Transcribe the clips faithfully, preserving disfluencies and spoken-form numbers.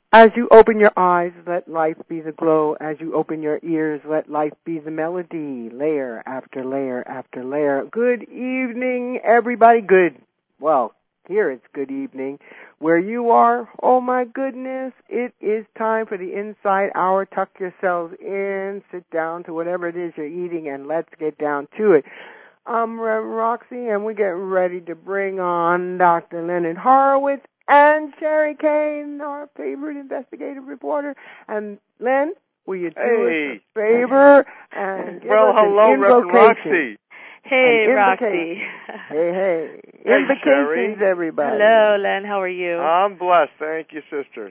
As you open your eyes, let life be the glow. As you open your ears, let life be the melody, layer after layer after layer. Good evening, everybody. Good. Well, here it's good evening. Where you are, oh my goodness, it is time for the Insight Hour. Tuck yourselves in, sit down to whatever it is you're eating, and let's get down to it. I'm Reverend Roxy, and we're getting ready to bring on Doctor Leonard Horowitz and Sherry Kane, our favorite investigative reporter. And Len, will you do hey. us a favor and give well, us hello, an Reverend invocation? Roxy. Hey, Roxy. Hey, hey. Hey, Invocations, Sherry. everybody. Hello, Len. How are you? I'm blessed. Thank you, sisters.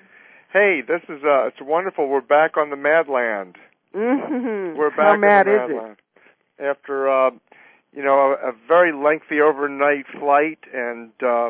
Hey, this is uh, it's wonderful. We're back on the Madland. Mm-hmm. We're back How mad on the is Madland. It? After, uh, you know, a, a very lengthy overnight flight and uh,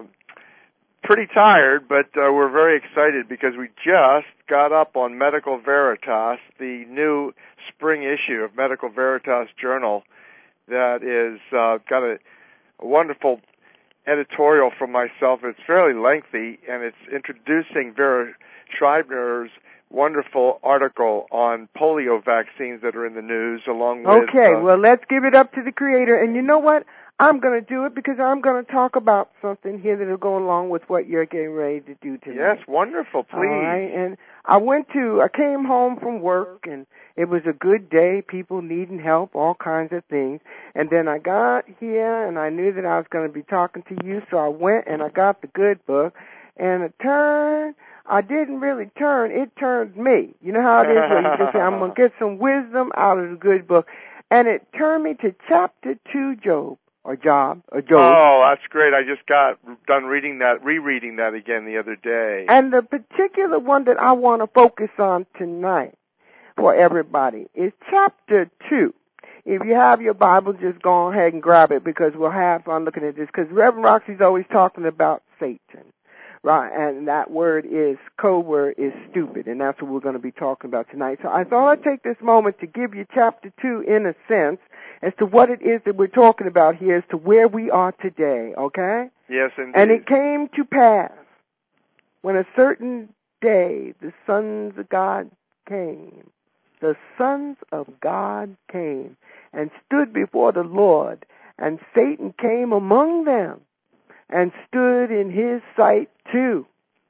pretty tired, but uh, we're very excited because we just got up on Medical Veritas, the new spring issue of Medical Veritas Journal that is uh, got a, a wonderful editorial from myself. It's fairly lengthy, and it's introducing Vera Schreibner's wonderful article on polio vaccines that are in the news, along with... Okay, uh, well, let's give it up to the creator. And you know what? I'm going to do it because I'm going to talk about something here that will go along with what you're getting ready to do tonight. Yes, wonderful, please. All right, and I went to, I came home from work, and it was a good day, people needing help, all kinds of things. And then I got here, and I knew that I was going to be talking to you, so I went and I got the good book. And it turned, I didn't really turn, it turned me. You know how it is where you just say, I'm going to get some wisdom out of the good book. And it turned me to chapter two, Job. Or Job, or Job. Oh, that's great. I just got done reading that, rereading that again the other day. And the particular one that I want to focus on tonight for everybody is chapter two. If you have your Bible, just go ahead and grab it because we'll have fun looking at this. Because Reverend Roxy's always talking about Satan, right? And that word is, code word is stupid, and that's what we're going to be talking about tonight. So I thought I'd take this moment to give you chapter two in a sense, as to what it is that we're talking about here, as to where we are today, okay? Yes, indeed. And it came to pass, when a certain day the sons of God came, the sons of God came and stood before the Lord, and Satan came among them and stood in his sight too.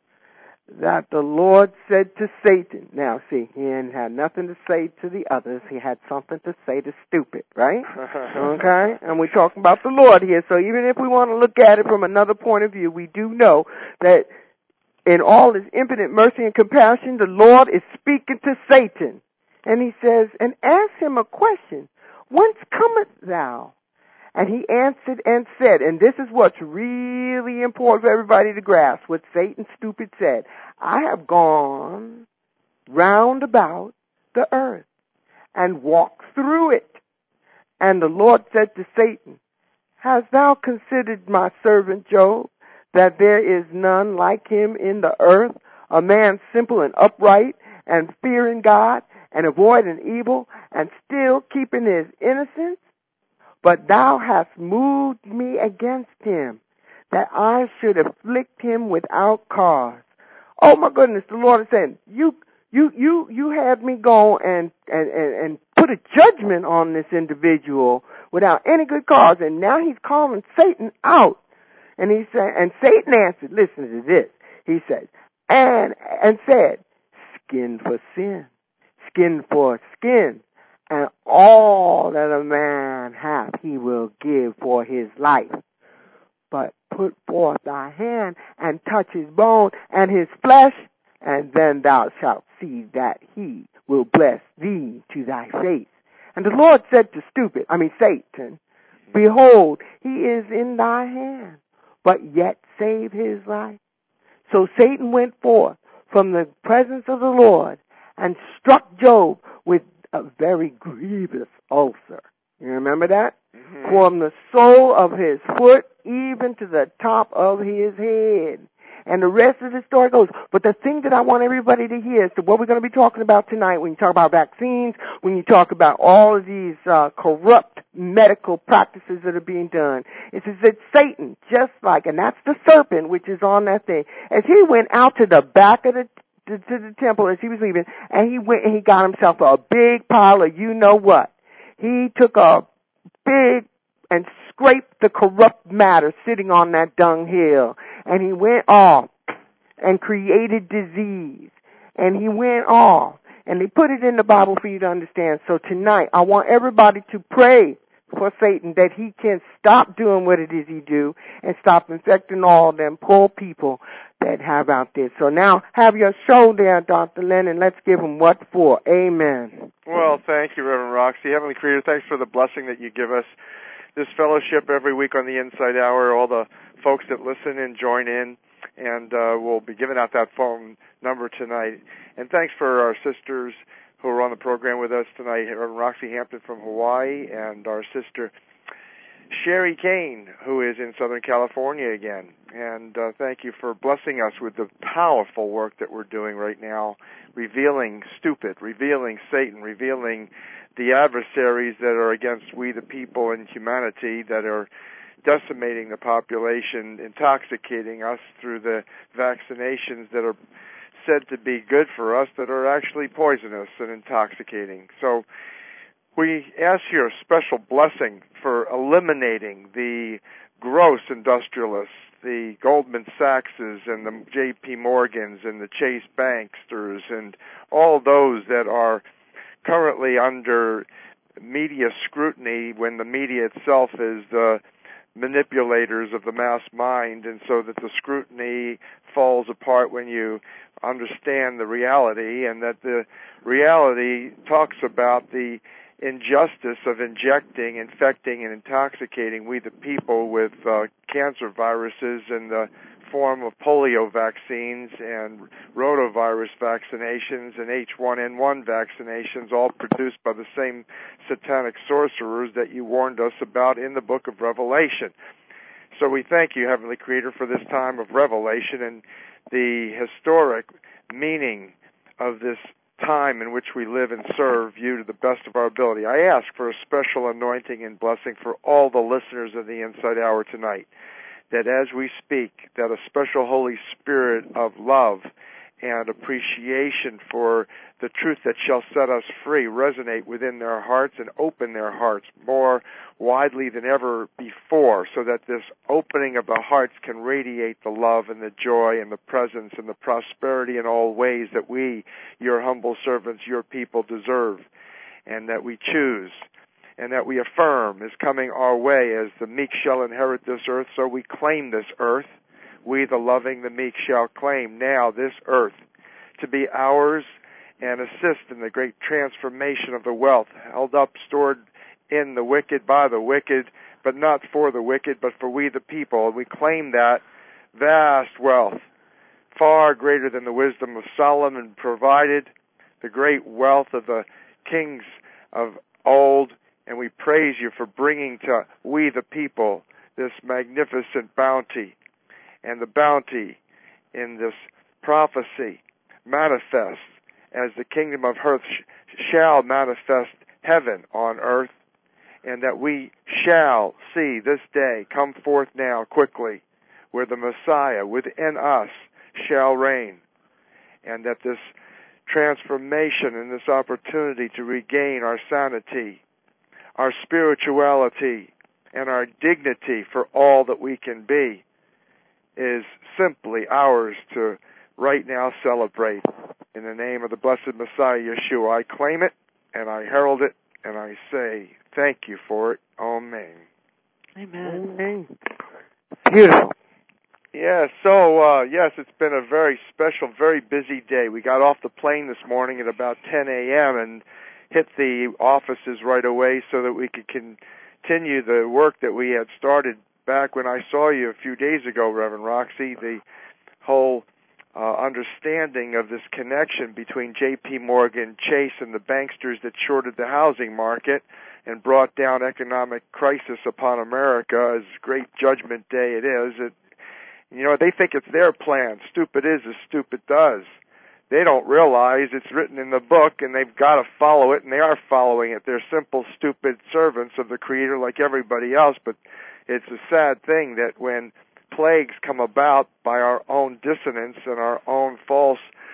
That the Lord said to Satan, now see, he hadn't had nothing to say to the others, he had something to say to stupid, right? Okay? And we're talking about the Lord here, so even if we want to look at it from another point of view, we do know that in all his infinite mercy and compassion, the Lord is speaking to Satan. And he says, and ask him a question, whence comest thou? And he answered and said, and this is what's really important for everybody to grasp, what Satan stupid said, I have gone round about the earth and walked through it. And the Lord said to Satan, hast thou considered my servant Job, that there is none like him in the earth, a man simple and upright and fearing God and avoiding evil and still keeping his innocence? But thou hast moved me against him, that I should afflict him without cause. Oh my goodness, the Lord is saying, you you you you had me go and and, and, and put a judgment on this individual without any good cause, and now he's calling Satan out. And he said, and Satan answered, listen to this. He said, and and said, skin for sin, skin for skin. And all that a man hath he will give for his life. But put forth thy hand and touch his bone and his flesh, and then thou shalt see that he will bless thee to thy face. And the Lord said to stupid, I mean Satan, behold, he is in thy hand, but yet save his life. So Satan went forth from the presence of the Lord and struck Job with a very grievous ulcer. You remember that? Mm-hmm. From the sole of his foot even to the top of his head. And the rest of the story goes. But the thing that I want everybody to hear is that what we're going to be talking about tonight, when you talk about vaccines, when you talk about all of these uh, corrupt medical practices that are being done, it says that Satan, just like, and that's the serpent which is on that thing, as he went out to the back of the to, to the temple as he was leaving, and he went and he got himself a big pile of you know what. He took a big and scraped the corrupt matter sitting on that dung hill, and he went off and created disease, and he went off, and they put it in the Bible for you to understand. So tonight, I want everybody to pray for Satan that he can stop doing what it is he do and stop infecting all them poor people that have out there. So now have your show there, Doctor Lennon. Let's give him what for. Amen. Well, thank you, Reverend Roxy. Heavenly Creator, thanks for the blessing that you give us. This fellowship every week on the Inside Hour, all the folks that listen and join in, and uh, we'll be giving out that phone number tonight. And thanks for our sisters who are on the program with us tonight, Reverend Roxy Hampton from Hawaii, and our sister Sherry Kane, who is in Southern California again. And uh, thank you for blessing us with the powerful work that we're doing right now, revealing stupid, revealing Satan, revealing the adversaries that are against we the people and humanity that are decimating the population, intoxicating us through the vaccinations that are said to be good for us that are actually poisonous and intoxicating. So we ask your special blessing for eliminating the gross industrialists, the Goldman Sachses and the J P Morgans and the Chase Banksters and all those that are currently under media scrutiny when the media itself is the manipulators of the mass mind, and so that the scrutiny falls apart when you understand the reality, and that the reality talks about the injustice of injecting, infecting, and intoxicating we the people with uh, cancer viruses in the form of polio vaccines and rotavirus vaccinations and H one N one vaccinations, all produced by the same satanic sorcerers that you warned us about in the book of Revelation. So we thank you, Heavenly Creator, for this time of revelation and the historic meaning of this time in which we live and serve you to the best of our ability. I ask for a special anointing and blessing for all the listeners of the Inside Hour tonight, that as we speak, that a special Holy Spirit of love and appreciation for the truth that shall set us free resonate within their hearts and open their hearts more widely than ever before, so that this opening of the hearts can radiate the love and the joy and the presence and the prosperity in all ways that we, your humble servants, your people, deserve, and that we choose and that we affirm is coming our way. As the meek shall inherit this earth, so we claim this earth. We, the loving, the meek, shall claim now this earth to be ours and assist in the great transformation of the wealth held up, stored in the wicked by the wicked, but not for the wicked, but for we the people. And we claim that vast wealth, far greater than the wisdom of Solomon provided, the great wealth of the kings of old. And we praise you for bringing to we the people this magnificent bounty. And the bounty in this prophecy manifests as the kingdom of earth sh- shall manifest heaven on earth, and that we shall see this day come forth now quickly, where the Messiah within us shall reign, and that this transformation and this opportunity to regain our sanity, our spirituality, and our dignity for all that we can be is simply ours to right now celebrate. In the name of the blessed Messiah, Yeshua, I claim it, and I herald it, and I say thank you for it. Amen. Amen. Amen. Beautiful. Yeah, so, uh, yes, it's been a very special, very busy day. We got off the plane this morning at about ten a.m. and hit the offices right away so that we could continue the work that we had started back when I saw you a few days ago, Reverend Roxy, the whole uh, understanding of this connection between J P Morgan Chase and the banksters that shorted the housing market and brought down economic crisis upon America. As great judgment day it is, it, you know, they think it's their plan. Stupid is as stupid does. They don't realize it's written in the book, and they've got to follow it, and they are following it. They're simple, stupid servants of the Creator like everybody else, but it's a sad thing that when plagues come about by our own dissonance and our own false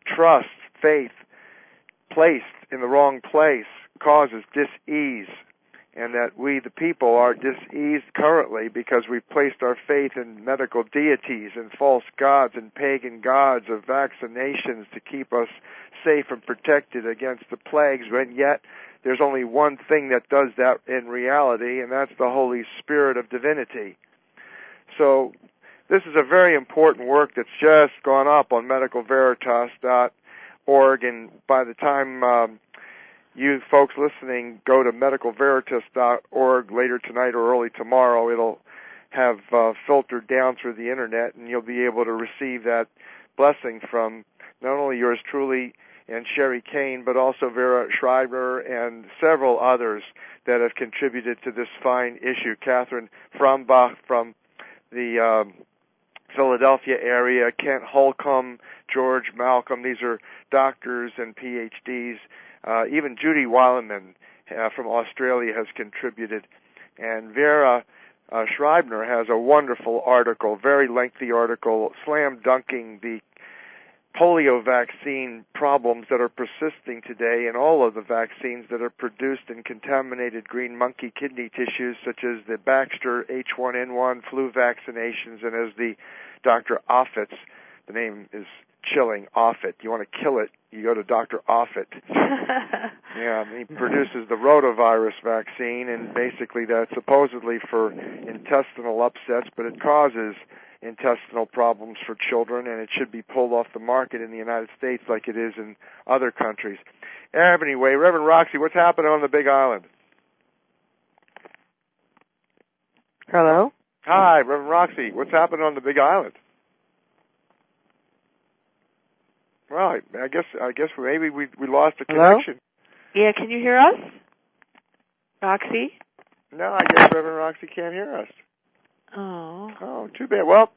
trust, faith, placed in the wrong place causes dis-ease, and that we, the people, are dis-eased currently because we've placed our faith in medical deities and false gods and pagan gods of vaccinations to keep us safe and protected against the plagues, when yet there's only one thing that does that in reality, and that's the Holy Spirit of divinity. So this is a very important work that's just gone up on medical veritas dot org, and by the time um, you folks listening go to medical veritas dot org later tonight or early tomorrow, it'll have uh, filtered down through the internet, and you'll be able to receive that blessing from not only yours truly and Sherry Kane, but also Vera Schreiber and several others that have contributed to this fine issue. Catherine Frambach from the um, Philadelphia area, Kent Holcomb, George Malcolm. These are doctors and P H Ds. Uh, even Judy Weileman uh, from Australia has contributed. And Vera uh, Schreiber has a wonderful article, very lengthy article, slam-dunking the polio vaccine problems that are persisting today in all of the vaccines that are produced in contaminated green monkey kidney tissues, such as the Baxter H one N one flu vaccinations, and as the Doctor Offit's, the name is chilling, Offit. You want to kill it, you go to Doctor Offit. Yeah, he produces the rotavirus vaccine, and basically that's supposedly for intestinal upsets, but it causes intestinal problems for children, and it should be pulled off the market in the United States like it is in other countries. Anyway, Reverend Roxy, what's happening on the Big Island? Hello? Hi, Reverend Roxy, what's happening on the Big Island? Well, I, I guess I guess maybe we we lost a connection. Hello? Yeah, can you hear us, Roxy? No, I guess Reverend Roxy can't hear us. Oh. Oh, too bad. Well,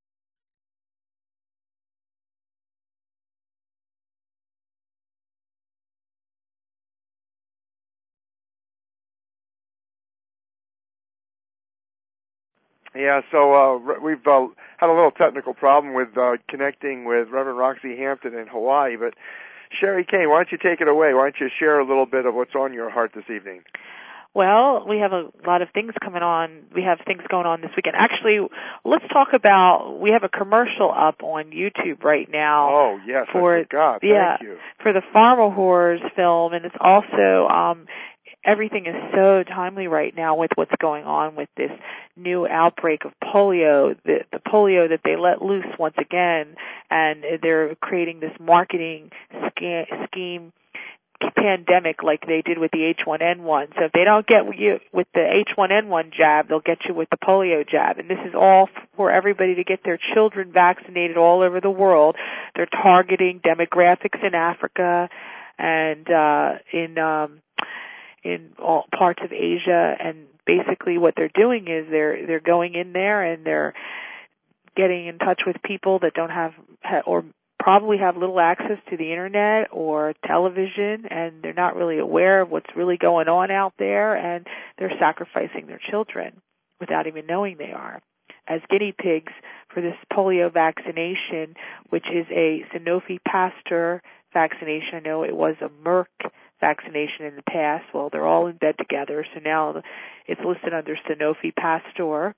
yeah, so uh, we've uh, had a little technical problem with uh, connecting with Reverend Roxy Hampton in Hawaii, but Sherry Kane, why don't you take it away? Why don't you share a little bit of what's on your heart this evening? Well, we have a lot of things coming on. We have things going on this weekend. Actually, let's talk about, we have a commercial up on YouTube right now. Oh, yes, for, I forgot. Yeah, Thank you. for the Pharma Horrors film, and it's also, um, everything is so timely right now with what's going on with this new outbreak of polio, the, the polio that they let loose once again, and they're creating this marketing sca- scheme pandemic like they did with the H one N one. So if they don't get you with the H one N one jab, they'll get you with the polio jab. And this is all for everybody to get their children vaccinated all over the world. They're targeting demographics in Africa and uh in um in all parts of Asia, and basically what they're doing is they're they're going in there and they're getting in touch with people that don't have or probably have little access to the internet or television, and they're not really aware of what's really going on out there, and they're sacrificing their children without even knowing they are as guinea pigs for this polio vaccination, which is a Sanofi Pasteur vaccination. I know it was a Merck vaccination in the past. Well, they're all in bed together, so now it's listed under Sanofi Pasteur.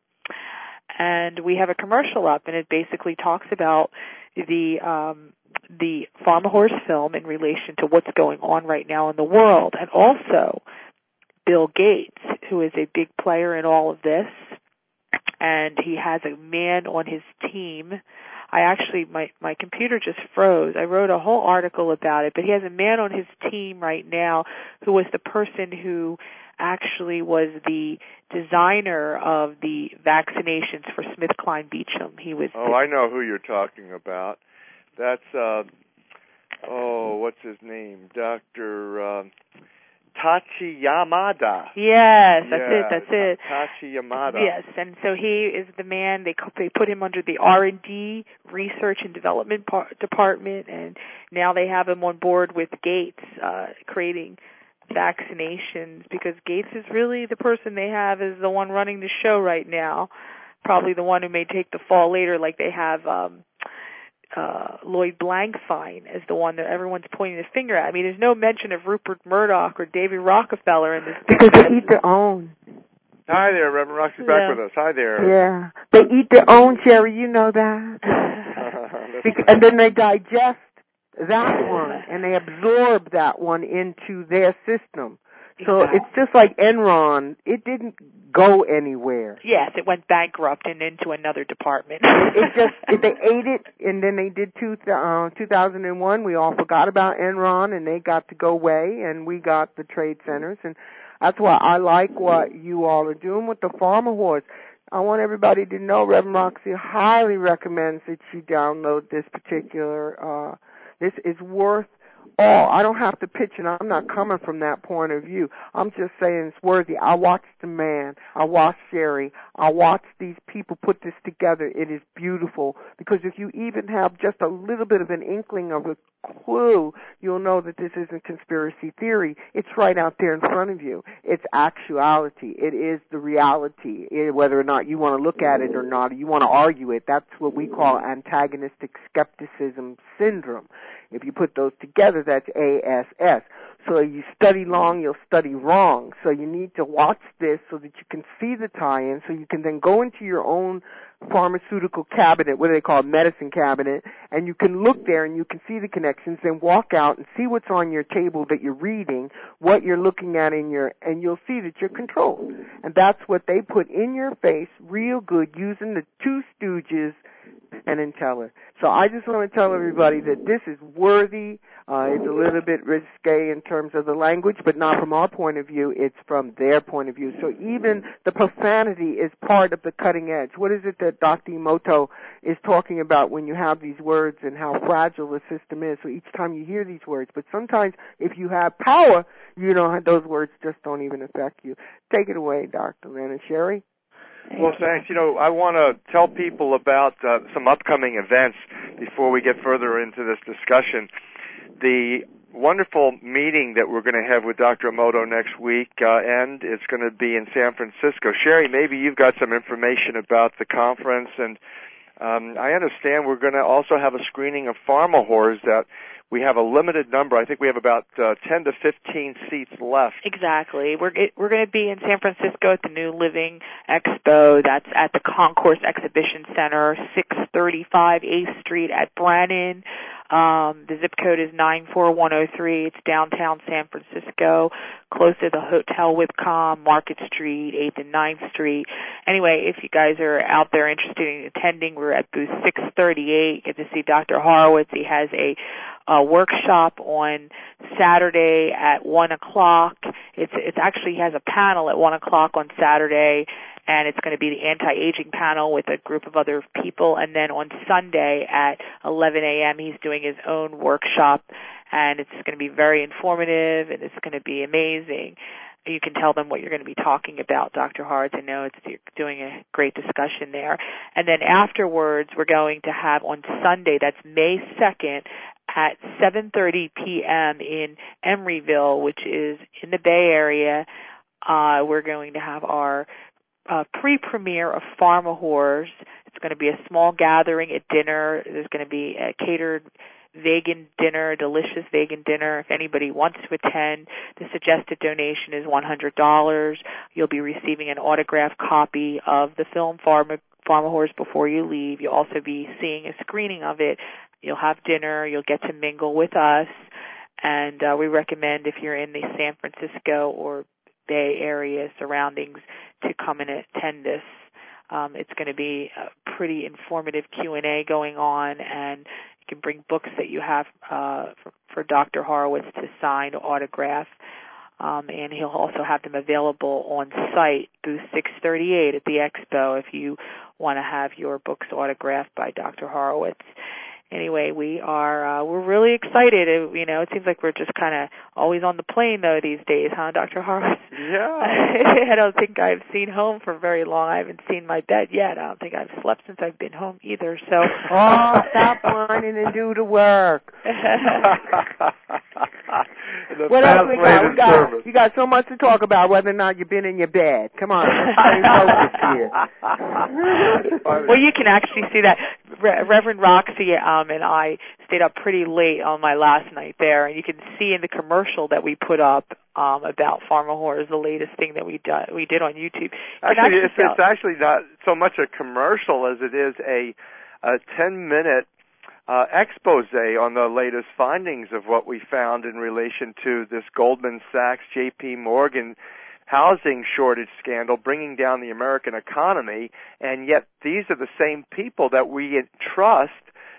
And we have a commercial up, and it basically talks about the um, the Pharma Horse film in relation to what's going on right now in the world, and also Bill Gates, who is a big player in all of this, and he has a man on his team. I actually, my, my computer just froze. I wrote a whole article about it, but he has a man on his team right now who was the person who actually was the designer of the vaccinations for SmithKline Beecham. He was. Oh, I know who you're talking about. That's uh, oh, what's his name? Doctor Uh, Tachi Yamada. Yes, that's yeah, it. That's it. Tachi Yamada. Yes, and so he is the man. They they put him under the R and D, Research and Development par- Department, and now they have him on board with Gates, uh, creating vaccinations, because Gates is really the person they have as the one running the show right now, probably the one who may take the fall later, like they have um uh, Lloyd Blankfein as the one that everyone's pointing the finger at. I mean, there's no mention of Rupert Murdoch or David Rockefeller in this. Because they eat their own. Hi there, Reverend Roxy's back Yeah. with us. Hi there. Yeah. They eat their own, Sherry, you know that. Because, and then they digest that one, and they absorb that one into their system. So Exactly. it's just like Enron. It didn't go anywhere. Yes, it went bankrupt and into another department. it, it just it, they ate it, and then they did two, uh, two thousand one. We all forgot about Enron, and they got to go away, and we got the trade centers. And that's why I like what you all are doing with the Farmer Horse. I want everybody to know Reverend Roxy highly recommends that you download this particular. Uh, this is worth. Oh, I don't have to pitch it. I'm not coming from that point of view. I'm just saying it's worthy. I watched the man. I watched Sherry. I watched these people put this together. It is beautiful because if you even have just a little bit of an inkling of a clue, you'll know that this isn't conspiracy theory. It's right out there in front of you. It's actuality. It is the reality. It, whether or not you want to look at it or not, or you want to argue it, that's what we call antagonistic skepticism syndrome. If you put those together, that's A S S. So you study long, you'll study wrong. So you need to watch this so that you can see the tie-in, so you can then go into your own pharmaceutical cabinet, what do they call it, medicine cabinet, and you can look there and you can see the connections, then walk out and see what's on your table that you're reading, what you're looking at in your, and you'll see that you're controlled. And that's what they put in your face real good using the two stooges and Inteller. So I just want to tell everybody that this is worthy. Uh, it's a little bit risque in terms of the language, but not from our point of view. It's from their point of view. So even the profanity is part of the cutting edge. What is it that Doctor Emoto is talking about when you have these words and how fragile the system is? So each time you hear these words, but sometimes if you have power, you know, those words just don't even affect you. Take it away, Doctor Lynn and Sherry. Well, thanks. You know, I want to tell people about uh, some upcoming events before we get further into this discussion. The wonderful meeting that we're going to have with Doctor Emoto next week, uh, and it's going to be in San Francisco. Sherry, maybe you've got some information about the conference, and um, I understand we're going to also have a screening of Pharma Whores that we have a limited number. I think we have about uh, ten to fifteen seats left. Exactly. We're we're going to be in San Francisco at the New Living Expo. That's at the Concourse Exhibition Center, six thirty-five eighth Street at Brannan. Um, the zip code is nine four one oh three. It's downtown San Francisco, close to the Hotel Whitcomb, Market Street, eighth and ninth Street. Anyway, if you guys are out there interested in attending, we're at booth six thirty-eight. Get to see Doctor Horowitz. He has a Uh, workshop on Saturday at one o'clock. It's it's actually he has a panel at one o'clock on Saturday, and it's going to be the anti-aging panel with a group of other people. And then on Sunday at eleven a.m. he's doing his own workshop, and it's going to be very informative, and it's going to be amazing. You can tell them what you're going to be talking about, Doctor Horowitz. I know it's you're doing a great discussion there. And then afterwards, we're going to have on Sunday, that's May second, at seven thirty p.m. in Emeryville, which is in the Bay Area. Uh, we're going to have our uh, pre-premiere of Pharma Whores. It's going to be a small gathering at dinner. There's going to be a catered vegan dinner, delicious vegan dinner. If anybody wants to attend, the suggested donation is one hundred dollars. You'll be receiving an autographed copy of the film Pharma, Pharma Whores before you leave. You'll also be seeing a screening of it. You'll have dinner. You'll get to mingle with us. And uh, we recommend if you're in the San Francisco or Bay Area surroundings to come and attend this. Um, it's going to be a pretty informative Q and A going on, and you can bring books that you have uh, for, for Doctor Horowitz to sign or autograph. Um, and he'll also have them available on site, booth six thirty-eight at the expo, if you want to have your books autographed by Doctor Horowitz. Anyway, we are, uh, we're really excited. It, you know, it seems like we're just kind of always on the plane, though, these days, huh, Doctor Horowitz? Yeah. I don't think I've seen home for very long. I haven't seen my bed yet. I don't think I've slept since I've been home either, so. Oh, stop whining and do the work. The what else we got? We got, service. you got so much to talk about whether or not you've been in your bed. Come on, let's stay focused here. Well, you can actually see that. Re- Reverend Roxy um, and I stayed up pretty late on my last night there, and you can see in the commercial that we put up um, about Pharma Whores, the latest thing that we, do, we did on YouTube. Actually, actually it's, it's actually not so much a commercial as it is a, a ten-minute uh, expose on the latest findings of what we found in relation to this Goldman Sachs, J P Morgan housing shortage scandal bringing down the American economy, and yet these are the same people that we trust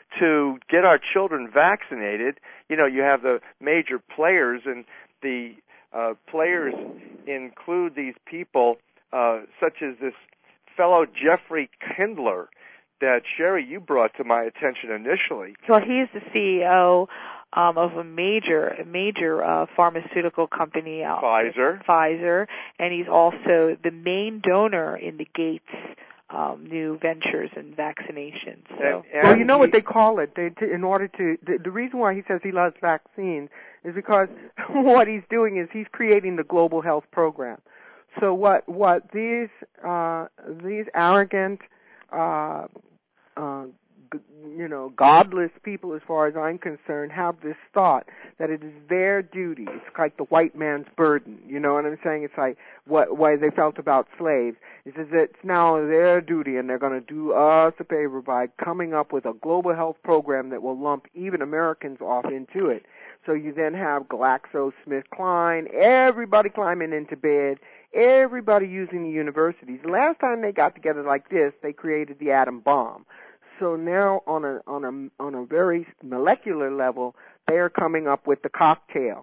to get our children vaccinated. You know, you have the major players, and the uh, players include these people uh, such as this fellow Jeffrey Kindler that, Sherry, you brought to my attention initially. Well, he's the C E O Um, of a major, major uh, pharmaceutical company, out Pfizer. Pfizer, and he's also the main donor in the Gates um, new ventures and vaccinations. So, and, and well, you know he, what they call it. They, to, in order to, the, the reason why he says he loves vaccines is because what he's doing is he's creating the global health program. So what what these uh, these arrogant, uh, uh, you know, godless people, as far as I'm concerned, have this thought that it is their duty. It's like the white man's burden. You know what I'm saying? It's like what why they felt about slaves. It says it's now their duty, and they're going to do us a favor by coming up with a global health program that will lump even Americans off into it. So you then have GlaxoSmithKline, everybody climbing into bed, everybody using the universities. The last time they got together like this, they created the atom bomb. So now on a on a on a very molecular level, they are coming up with the cocktail,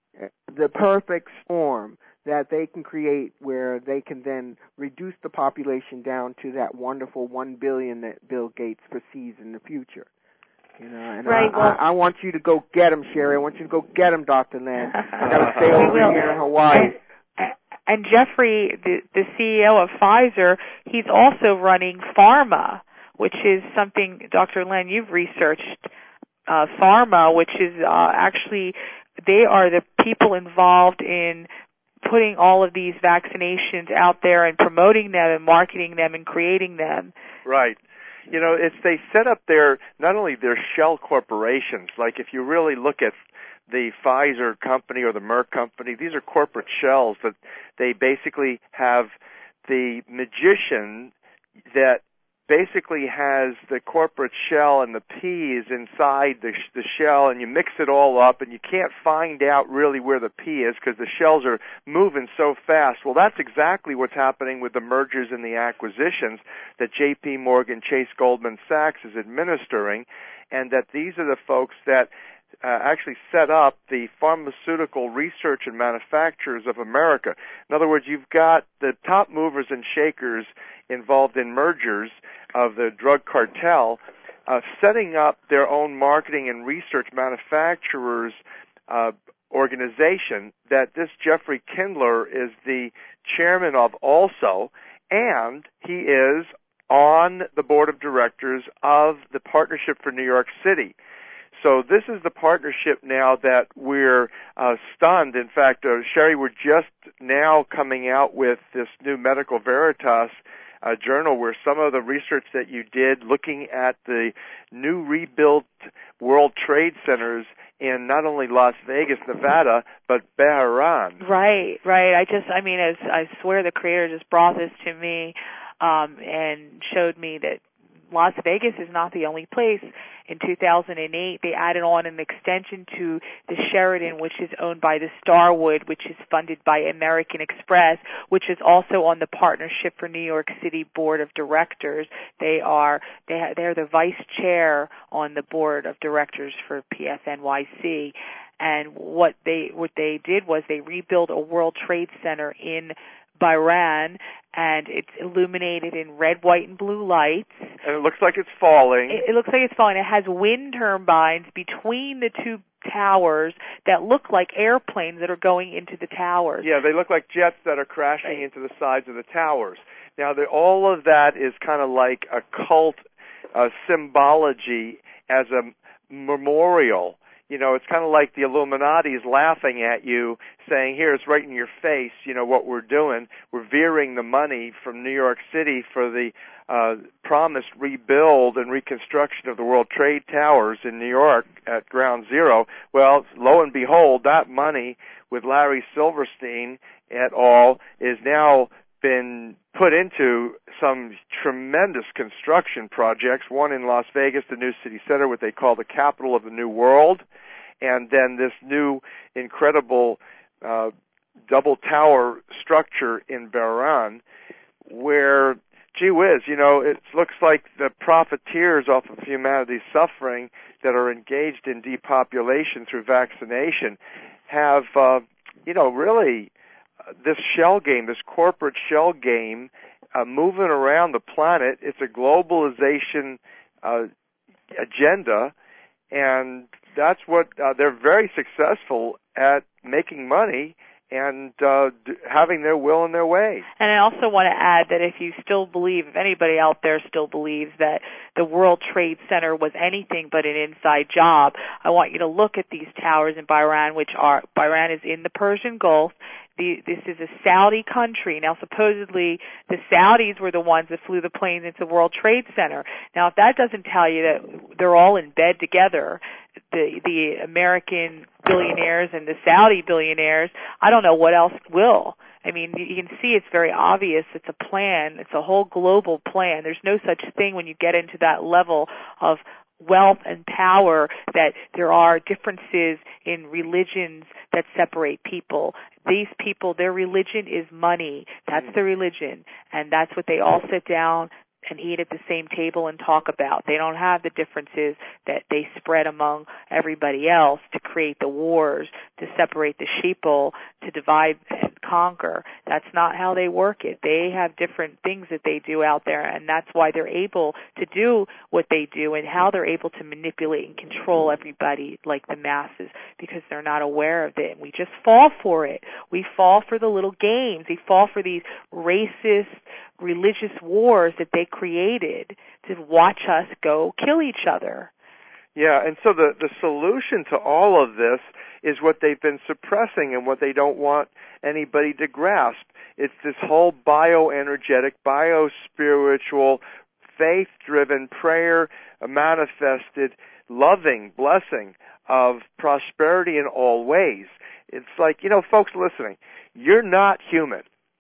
the perfect storm that they can create, where they can then reduce the population down to that wonderful one billion that Bill Gates foresees in the future. You know, and right, I, well, I, I want you to go get him, Sherry. I want you to go get him, Doctor Len. I got to stay over here in Hawaii. And, and Jeffrey, the, the C E O of Pfizer, he's also running pharma, which is something, Doctor Len, you've researched. Uh, pharma, which is uh, actually, they are the people involved in putting all of these vaccinations out there and promoting them and marketing them and creating them. Right. You know, it's they set up their, not only their shell corporations, like if you really look at the Pfizer company or the Merck company, these are corporate shells that they basically have the magician that basically has the corporate shell and the peas inside the, the shell, and you mix it all up, and you can't find out really where the pea is because the shells are moving so fast. Well, that's exactly what's happening with the mergers and the acquisitions that J P Morgan, Chase, Goldman Sachs is administering, and that these are the folks that uh, actually set up the Pharmaceutical Research and Manufacturers of America. In other words, you've got the top movers and shakers involved in mergers of the drug cartel, uh, setting up their own marketing and research manufacturers uh, organization that this Jeffrey Kindler is the chairman of also, and he is on the board of directors of the Partnership for New York City. So this is the partnership now that we're uh, stunned. In fact, uh, Sherry, we're just now coming out with this new Medical Veritas uh, journal where some of the research that you did looking at the new rebuilt World Trade Centers in not only Las Vegas, Nevada, but Bahrain. Right, right. I just, I mean, as I swear the creator just brought this to me um, and showed me that Las Vegas is not the only place. In two thousand eight, they added on an extension to the Sheraton, which is owned by the Starwood, which is funded by American Express, which is also on the Partnership for New York City Board of Directors. They are they ha- they're the vice chair on the Board of Directors for P F N Y C. And what they what they did was they rebuilt a World Trade Center in Bahrain, and it's illuminated in red, white, and blue lights. And it looks like it's falling. It, it looks like it's falling. It has wind turbines between the two towers that look like airplanes that are going into the towers. Yeah, they look like jets that are crashing right. into the sides of the towers. Now, the, all of that is kind of like a cult uh, symbology as a memorial. You know, it's kind of like the Illuminati is laughing at you, saying, here, it's right in your face, you know, what we're doing. We're veering the money from New York City for the uh, promised rebuild and reconstruction of the World Trade Towers in New York at Ground Zero. Well, lo and behold, that money with Larry Silverstein et al. Is now been put into some tremendous construction projects, one in Las Vegas, the New City Center, what they call the capital of the New World, and then this new incredible uh, double tower structure in Bahrain, where, gee whiz, you know, it looks like the profiteers off of humanity's suffering that are engaged in depopulation through vaccination have, uh, you know, really uh, this shell game, this corporate shell game, uh, moving around the planet. It's a globalization uh, agenda, and that's what uh, they're very successful at, making money and uh, d- having their will and their way. And I also want to add that if you still believe, if anybody out there still believes that the World Trade Center was anything but an inside job, I want you to look at these towers in Bahrain, which are, Bahrain is in the Persian Gulf. The, this is a Saudi country. Now, supposedly, the Saudis were the ones that flew the planes into the World Trade Center. Now, if that doesn't tell you that they're all in bed together, the, the American billionaires and the Saudi billionaires, I don't know what else will. I mean, you can see it's very obvious. It's a plan. It's a whole global plan. There's no such thing when you get into that level of wealth and power that there are differences in religions that separate people. These people, their religion is money. That's their religion. And that's what they all sit down and eat at the same table and talk about. They don't have the differences that they spread among everybody else to create the wars, to separate the sheeple, to divide and conquer. That's not how they work it. They have different things that they do out there, and that's why they're able to do what they do and how they're able to manipulate and control everybody like the masses, because they're not aware of it. And we just fall for it. We fall for the little games. We fall for these racist, religious wars that they created to watch us go kill each other. Yeah, and so the, the solution to all of this is what they've been suppressing and what they don't want anybody to grasp. It's this whole bioenergetic, biospiritual, faith-driven, prayer-manifested, loving blessing of prosperity in all ways. It's like, you know, folks listening, you're not human.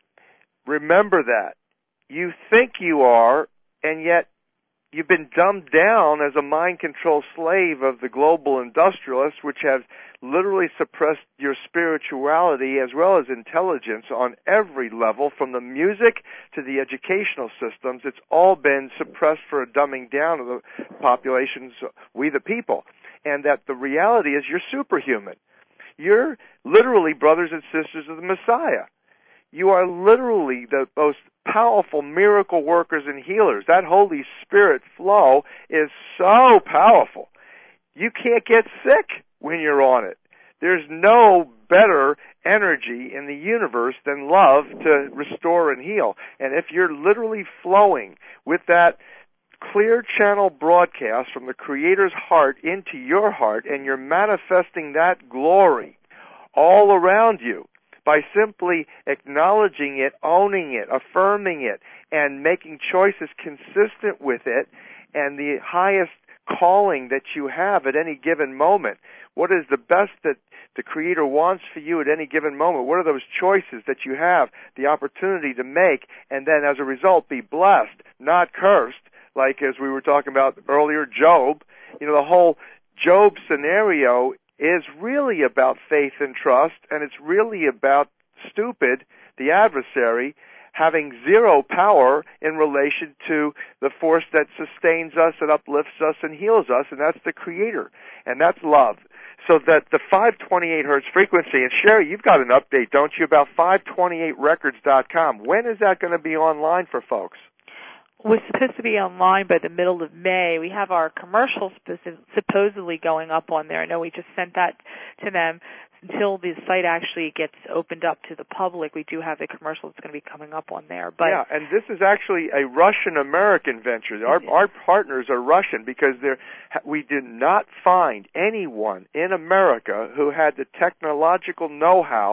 Remember that. You think you are, and yet you've been dumbed down as a mind-controlled slave of the global industrialists, which have literally suppressed your spirituality as well as intelligence on every level, from the music to the educational systems. It's all been suppressed for a dumbing down of the populations, we the people. And that the reality is you're superhuman. You're literally brothers and sisters of the Messiah. You are literally the most powerful miracle workers and healers. That Holy Spirit flow is so powerful. You can't get sick when you're on it. There's no better energy in the universe than love to restore and heal. And if you're literally flowing with that clear channel broadcast from the Creator's heart into your heart, and you're manifesting that glory all around you, by simply acknowledging it, owning it, affirming it, and making choices consistent with it, and the highest calling that you have at any given moment. What is the best that the Creator wants for you at any given moment? What are those choices that you have the opportunity to make, and then as a result be blessed, not cursed, like as we were talking about earlier, Job. You know, the whole Job scenario is really about faith and trust, and it's really about stupid, the adversary, having zero power in relation to the force that sustains us and uplifts us and heals us, and that's the Creator, and that's love. So that the five twenty-eight hertz frequency, and Sherry, you've got an update, don't you, about five twenty-eight records dot com. When is that going to be online for folks? Was supposed to be online by the middle of May. We have our commercials supposedly going up on there. I know we just sent that to them. Until the site actually gets opened up to the public, we do have the commercial that's going to be coming up on there. But yeah, and this is actually a Russian-American venture. Our, our partners are Russian because they're, we did not find anyone in America who had the technological know-how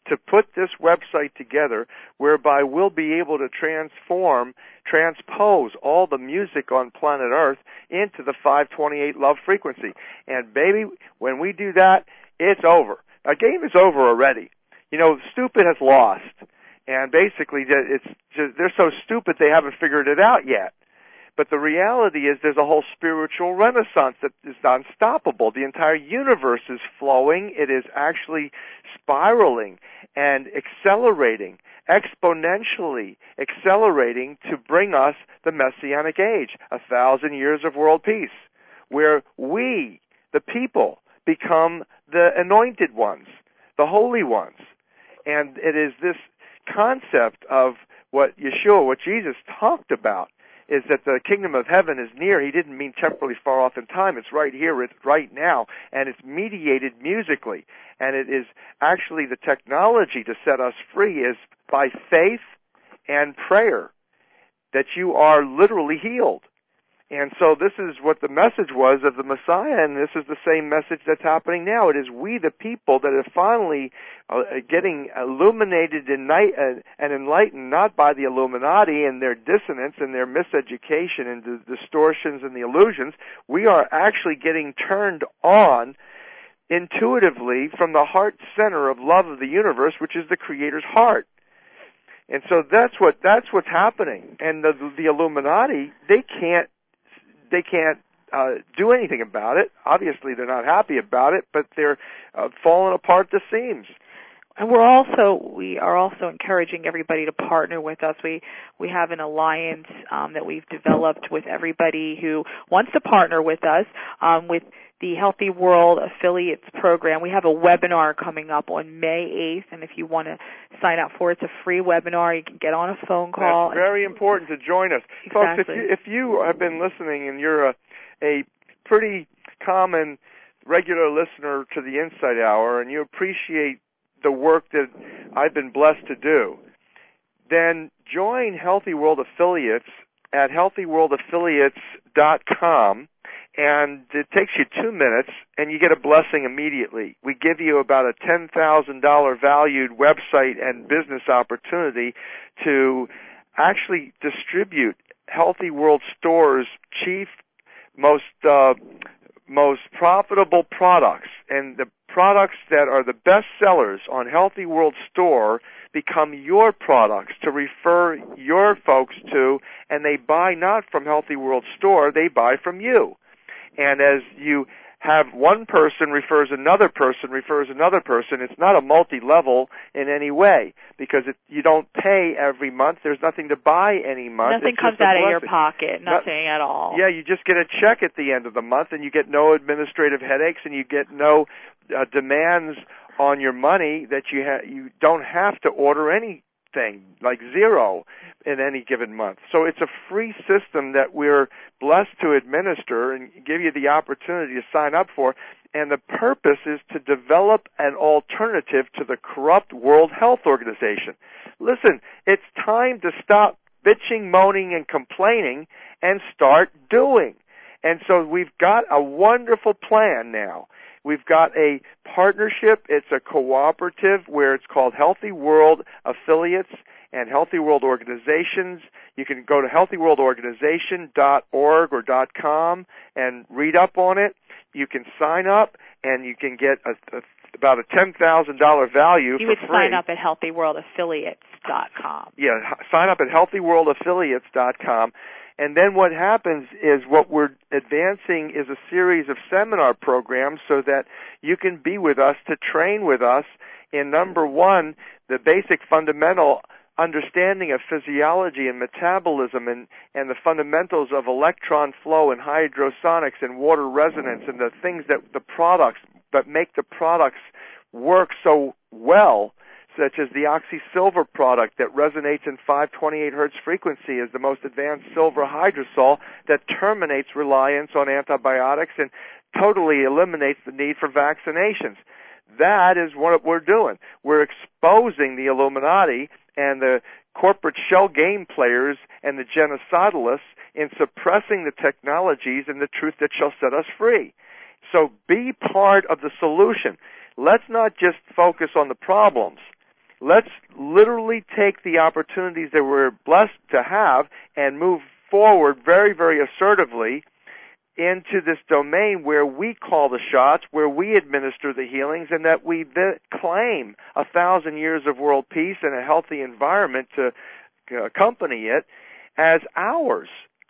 to put this website together whereby we'll be able to transform, transpose all the music on planet Earth into the five twenty-eight love frequency. And baby, when we do that, it's over. Our game is over already. You know, stupid has lost. And basically, it's just, they're so stupid they haven't figured it out yet. But the reality is there's a whole spiritual renaissance that is unstoppable. The entire universe is flowing. It is actually spiraling and accelerating, exponentially accelerating to bring us the Messianic age, a thousand years of world peace, where we, the people, become the anointed ones, the holy ones. And it is this concept of what Yeshua, what Jesus talked about, is that the kingdom of heaven is near. He didn't mean temporally far off in time. It's right here, it's right now, and it's mediated musically. And it is actually the technology to set us free is by faith and prayer, that you are literally healed. And so this is what the message was of the Messiah, and this is the same message that's happening now. It is we, the people, that are finally uh, getting illuminated and, night, uh, and enlightened, not by the Illuminati and their dissonance and their miseducation and the distortions and the illusions. We are actually getting turned on intuitively from the heart center of love of the universe, which is the Creator's heart. And so that's what that's what's happening. And the, the Illuminati, they can't They can't uh, do anything about it. Obviously, they're not happy about it, but they're uh, falling apart the seams. And we're also we are also encouraging everybody to partner with us. We we have an alliance um, that we've developed with everybody who wants to partner with us um, with the Healthy World Affiliates Program. We have a webinar coming up on May eighth, and if you want to sign up for it, it's a free webinar. You can get on a phone call. That's very important to join us. Exactly. Folks, if you, if you have been listening and you're a, a pretty common regular listener to the Insight Hour and you appreciate the work that I've been blessed to do, then join Healthy World Affiliates at healthy world affiliates dot com. And it takes you two minutes, and you get a blessing immediately. We give you about a ten thousand dollars valued website and business opportunity to actually distribute Healthy World Store's chief, most uh, most profitable products. And the products that are the best sellers on Healthy World Store become your products to refer your folks to, and they buy not from Healthy World Store, they buy from you. And as you have one person refers another person refers another person, it's not a multi-level in any way because it, you don't pay every month. There's nothing to buy any month. Nothing it's comes out of your pocket, nothing Not, at all. Yeah, you just get a check at the end of the month, and you get no administrative headaches, and you get no uh, demands on your money that you ha- you don't have to order anything, like zero in any given month. So it's a free system that we're blessed to administer and give you the opportunity to sign up for. And the purpose is to develop an alternative to the corrupt World Health Organization. Listen, it's time to stop bitching, moaning, and complaining and start doing. And so we've got a wonderful plan now. We've got a partnership. It's a cooperative where it's called Healthy World Affiliates and Healthy World Organizations. You can go to healthy world organization dot org or .com and read up on it. You can sign up, and you can get a, a, about a ten thousand dollars value you for free. You would sign up at healthy world affiliates dot com. Yeah, sign up at healthy world affiliates dot com. And then what happens is what we're advancing is a series of seminar programs so that you can be with us to train with us in, number one, the basic fundamental understanding of physiology and metabolism and, and the fundamentals of electron flow and hydrosonics and water resonance and the things that the products, that make the products work so well, such as the OxySilver product that resonates in five twenty-eight hertz frequency as the most advanced silver hydrosol that terminates reliance on antibiotics and totally eliminates the need for vaccinations. That is what we're doing. We're exposing the Illuminati and the corporate shell game players and the genocidalists in suppressing the technologies and the truth that shall set us free. So be part of the solution. Let's not just focus on the problems. Let's literally take the opportunities that we're blessed to have and move forward very, very assertively into this domain where we call the shots, where we administer the healings, and that we th- claim a thousand years of world peace and a healthy environment to accompany it as ours.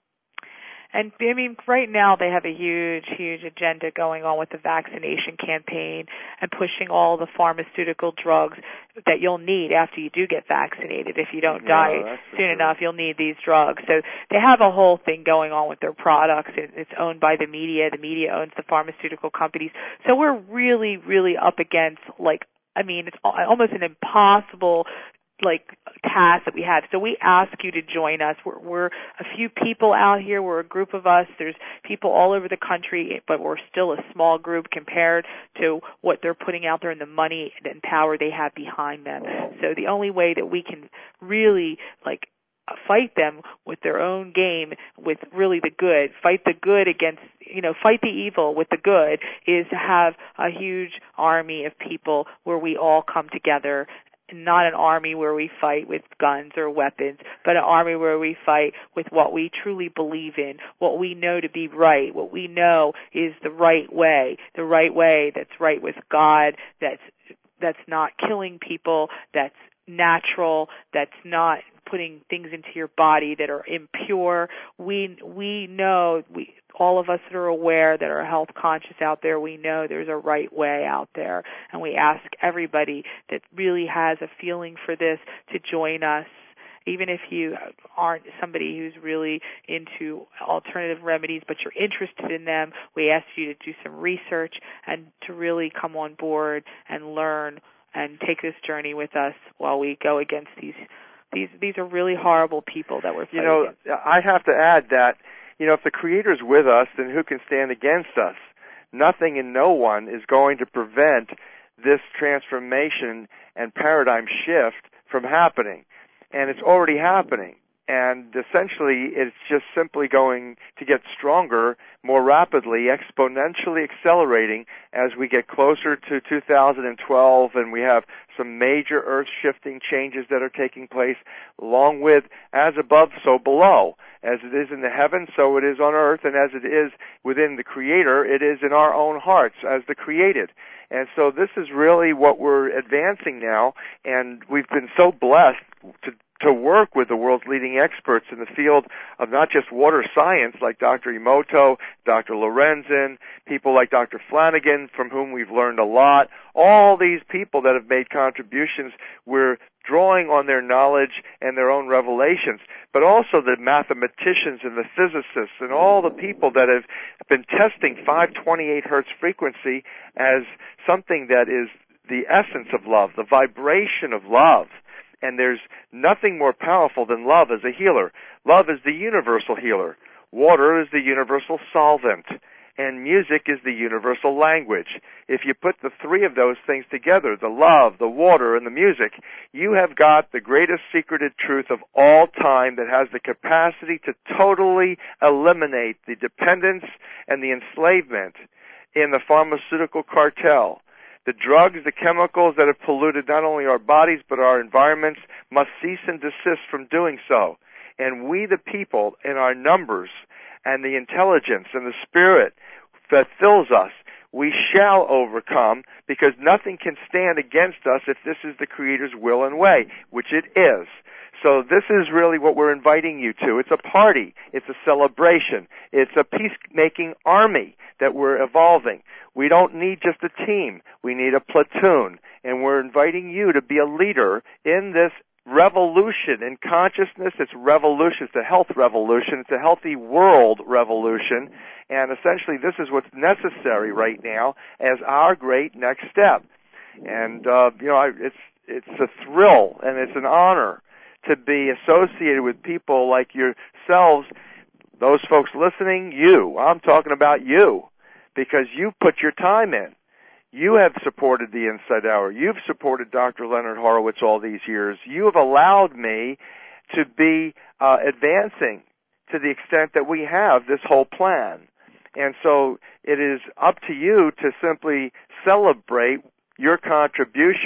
And, I mean, right now they have a huge, huge agenda going on with the vaccination campaign and pushing all the pharmaceutical drugs that you'll need after you do get vaccinated. If you don't Yeah, die soon true. enough, you'll need these drugs. So they have a whole thing going on with their products. It's owned by the media. The media owns the pharmaceutical companies. So we're really, really up against, like, I mean, it's almost an impossible like task that we have. So we ask you to join us. We're, we're a few people out here. We're a group of us. There's people all over the country, but we're still a small group compared to what they're putting out there and the money and power they have behind them. So the only way that we can really like fight them with their own game, with really the good, fight the good against, you know, fight the evil with the good, is to have a huge army of people where we all come together. Not an army where we fight with guns or weapons, but an army where we fight with what we truly believe in, what we know to be right, what we know is the right way, the right way that's right with God, that's that's not killing people, that's natural, that's not putting things into your body that are impure. We we know, we all of us that are aware, that are health conscious out there, we know there's a right way out there. And we ask everybody that really has a feeling for this to join us. Even if you aren't somebody who's really into alternative remedies, but you're interested in them, we ask you to do some research and to really come on board and learn and take this journey with us while we go against these These these are really horrible people that we're fighting. You know, I have to add that, you know, if the Creator's with us, then who can stand against us? Nothing and no one is going to prevent this transformation and paradigm shift from happening. And it's already happening. And essentially, it's just simply going to get stronger more rapidly, exponentially accelerating as we get closer to two thousand twelve and we have some major earth-shifting changes that are taking place, along with as above, so below. As it is in the heavens, so it is on earth, and as it is within the Creator, it is in our own hearts as the created. And so this is really what we're advancing now, and we've been so blessed to to work with the world's leading experts in the field of not just water science like Doctor Emoto, Doctor Lorenzen, people like Doctor Flanagan, from whom we've learned a lot. All these people that have made contributions, we're drawing on their knowledge and their own revelations, but also the mathematicians and the physicists and all the people that have been testing five twenty-eight hertz frequency as something that is the essence of love, the vibration of love. And there's nothing more powerful than love as a healer. Love is the universal healer. Water is the universal solvent. And music is the universal language. If you put the three of those things together, the love, the water, and the music, you have got the greatest secreted truth of all time that has the capacity to totally eliminate the dependence and the enslavement in the pharmaceutical cartel. The drugs, the chemicals that have polluted not only our bodies but our environments must cease and desist from doing so. And we, the people, in our numbers and the intelligence and the spirit that fills us, we shall overcome, because nothing can stand against us if this is the Creator's will and way, which it is. So this is really what we're inviting you to. It's a party. It's a celebration. It's a peacemaking army that we're evolving. We don't need just a team. We need a platoon. And we're inviting you to be a leader in this revolution in consciousness. It's revolution. It's a health revolution. It's a healthy world revolution. And essentially this is what's necessary right now as our great next step. And, uh, you know, I, it's, it's a thrill and it's an honor to be associated with people like yourselves, those folks listening, you. I'm talking about you, because you put your time in. You have supported the Insight Hour. You've supported Doctor Leonard Horowitz all these years. You have allowed me to be uh, advancing to the extent that we have this whole plan. And so it is up to you to simply celebrate your contribution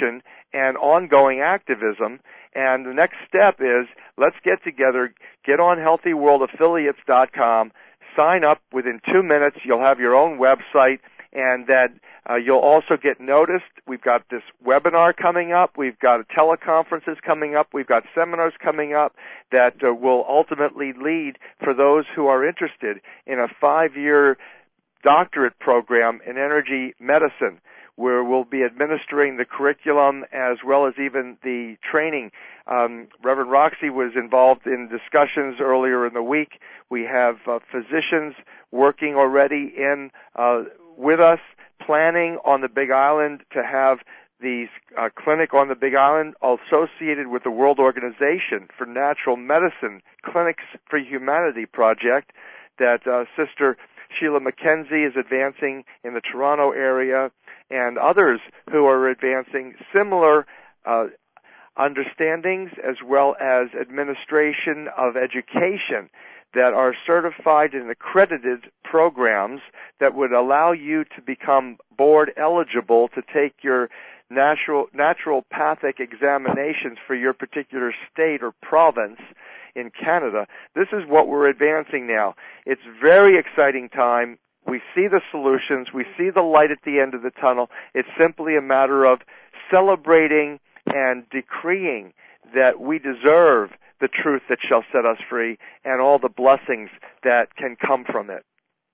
and ongoing activism. And the next step is let's get together, get on healthy world affiliates dot com, sign up within two minutes. You'll have your own website, and that uh, you'll also get noticed. We've got this webinar coming up. We've got teleconferences coming up. We've got seminars coming up that uh, will ultimately lead for those who are interested in a five-year doctorate program in energy medicine, where we'll be administering the curriculum as well as even the training. Um, Reverend Roxy was involved in discussions earlier in the week. We have uh, physicians working already in uh, with us, planning on the Big Island to have the uh, clinic on the Big Island associated with the World Organization for Natural Medicine Clinics for Humanity project that uh, Sister Sheila McKenzie is advancing in the Toronto area, and others who are advancing similar uh, understandings as well as administration of education that are certified and accredited programs that would allow you to become board eligible to take your natural naturopathic examinations for your particular state or province in Canada. This is what we're advancing now. It's very exciting time. We see the solutions. We see the light at the end of the tunnel. It's simply a matter of celebrating and decreeing that we deserve the truth that shall set us free and all the blessings that can come from it.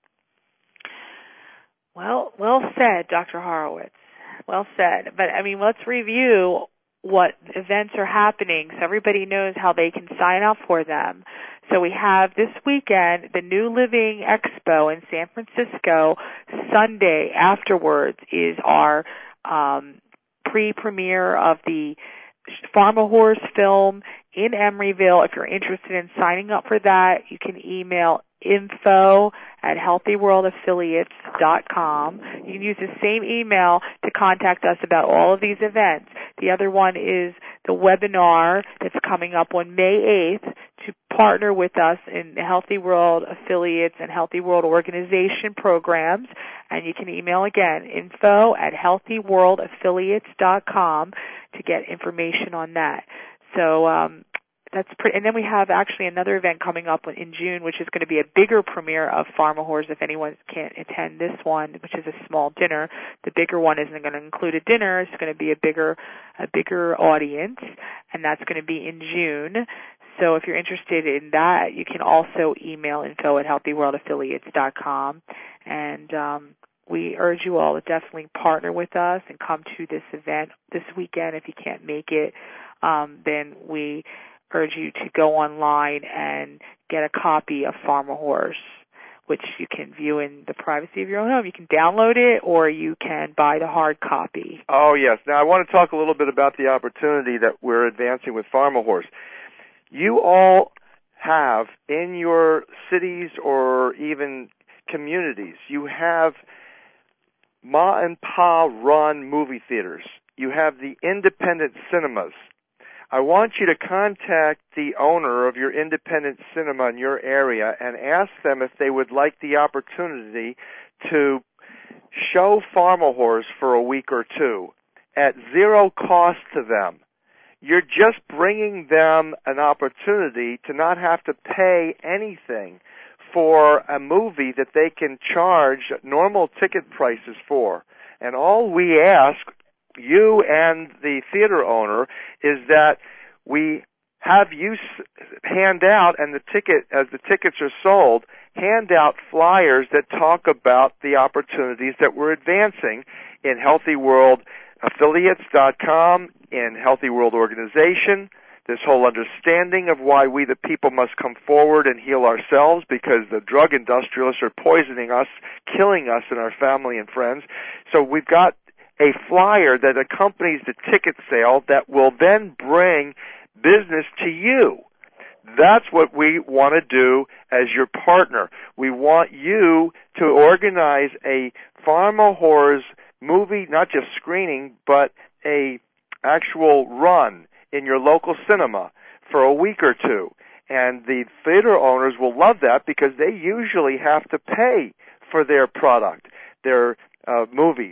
Well, well said, Doctor Horowitz. Well said. But, I mean, let's review what events are happening so everybody knows how they can sign up for them. So we have this weekend the New Living Expo in San Francisco. Sunday afterwards is our um, pre-premiere of the Pharma Horse film in Emeryville. If you're interested in signing up for that, you can email info at healthy world affiliates dot com. You can use the same email to contact us about all of these events. The other one is the webinar that's coming up on May eighth to partner with us in the Healthy World Affiliates and Healthy World Organization programs. And you can email again, info at healthy world affiliates dot com to get information on that. So, um, That's pretty, and then we have actually another event coming up in June, which is going to be a bigger premiere of Pharma Horse. If anyone can't attend this one, which is a small dinner, the bigger one isn't going to include a dinner. It's going to be a bigger, a bigger audience, and that's going to be in June. So if you're interested in that, you can also email info at healthy world affiliates dot com, and um, we urge you all to definitely partner with us and come to this event this weekend. If you can't make it, um, then we urge you to go online and get a copy of Pharma Horse, which you can view in the privacy of your own home. You can download it, or you can buy the hard copy. Oh, yes. Now, I want to talk a little bit about the opportunity that we're advancing with Pharma Horse. You all have, in your cities or even communities, you have ma and pa run movie theaters. You have the independent cinemas. I want you to contact the owner of your independent cinema in your area and ask them if they would like the opportunity to show Pharma Horse for a week or two at zero cost to them. You're just bringing them an opportunity to not have to pay anything for a movie that they can charge normal ticket prices for. And all we ask you and the theater owner is that we have you hand out, and the ticket, as the tickets are sold, hand out flyers that talk about the opportunities that we're advancing in healthy world affiliates dot com, in Healthy World Organization, this whole understanding of why we the people must come forward and heal ourselves because the drug industrialists are poisoning us, killing us and our family and friends. So we've got a flyer that accompanies the ticket sale that will then bring business to you. That's what we want to do as your partner. We want you to organize a Pharma Horse movie, not just screening, but a actual run in your local cinema for a week or two. And the theater owners will love that because they usually have to pay for their product, their uh, movies.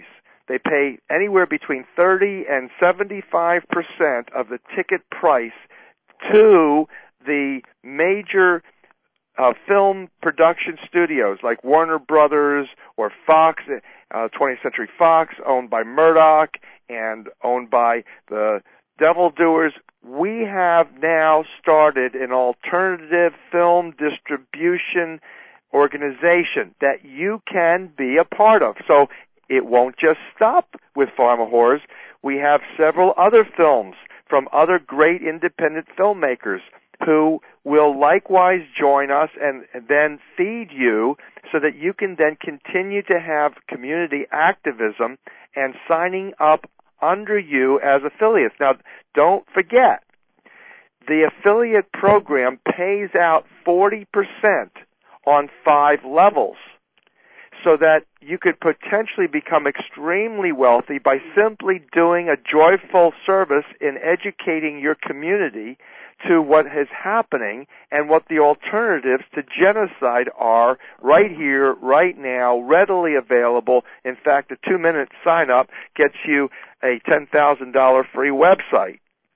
they pay anywhere between thirty and seventy-five percent of the ticket price to the major uh, film production studios like Warner Brothers or Fox, uh, twentieth Century Fox, owned by Murdoch and owned by the Devil Doers. We have now started an alternative film distribution organization that you can be a part of. So it won't just stop with Pharma Whores. We have several other films from other great independent filmmakers who will likewise join us and then feed you so that you can then continue to have community activism and signing up under you as affiliates. Now, don't forget, the affiliate program pays out forty percent on five levels so that you could potentially become extremely wealthy by simply doing a joyful service in educating your community to what is happening and what the alternatives to genocide are right here, right now, readily available. In fact, a two-minute sign-up gets you a ten thousand dollars free website.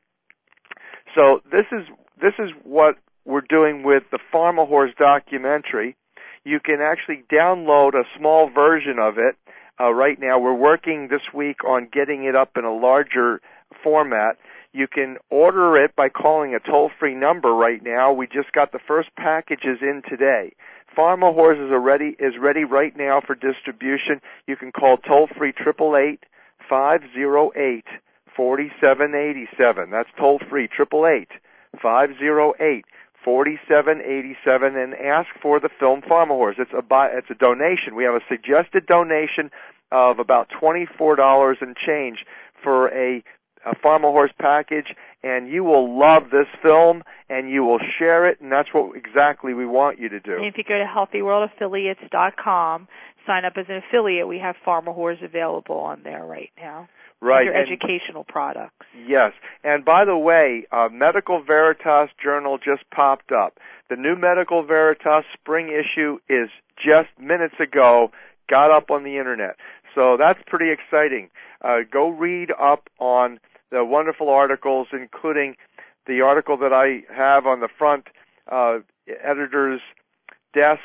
So this is this is what we're doing with the Pharma Whores documentary. You can actually download a small version of it uh, right now. We're working this week on getting it up in a larger format. You can order it by calling a toll-free number right now. We just got the first packages in today. Pharma Whores is ready, is ready right now for distribution. You can call toll-free eight eight eight, five oh eight, four seven eight seven. That's toll-free eight eight eight, five oh eight, four seven eight seven and ask for the film Pharma Whores. It's a buy, it's a donation. We have a suggested donation of about twenty-four dollars and change for a a Pharma Whores package, and you will love this film, and you will share it, and that's what exactly we want you to do. And if you go to healthy world affiliates dot com, sign up as an affiliate, we have Pharma Whores available on there right now. Right. These are educational products. Yes. And by the way, uh, Medical Veritas Journal just popped up. The new Medical Veritas spring issue is just minutes ago, got up on the Internet. So that's pretty exciting. Uh, go read up on the wonderful articles, including the article that I have on the front uh, editor's desk,